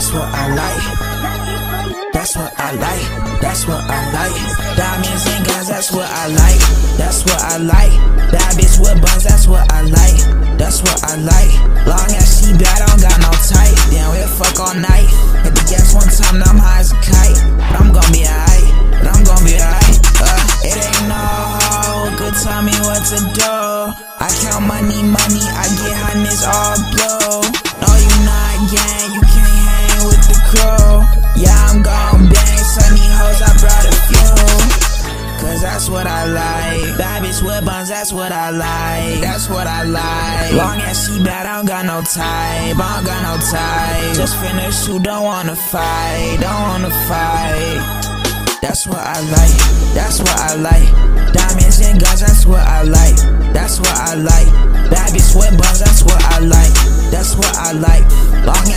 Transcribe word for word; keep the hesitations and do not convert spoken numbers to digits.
That's what I like. That's what I like. That's what I like. Diamonds and guns, that's what I like. That's what I like. That bitch with buns, that's what I like. That's what I like. Long as she bad, I don't got no tight. Damn, we'll fuck all night. Hit the gas one time, now I'm high as a kite. But I'm gon' be alright. But I'm gon' be alright. Uh, it ain't no hoe could tell me what to do. I count money, money, I get hotness all blow. No, you not gang, you can't hang with the crew. Yeah, I'm gon' bang, sunny hoes, I brought a few. Cause that's what I like. Bad bitch with buns, that's what I like. That's what I like. Long as she bad, I don't got no type. I don't got no type. Just finished, you don't wanna fight. Don't wanna fight. That's what I like. That's what I like. Diamonds and guns, that's what I like. That's what I like. Bad bitch with buns, that's what I like. That's what I like. Long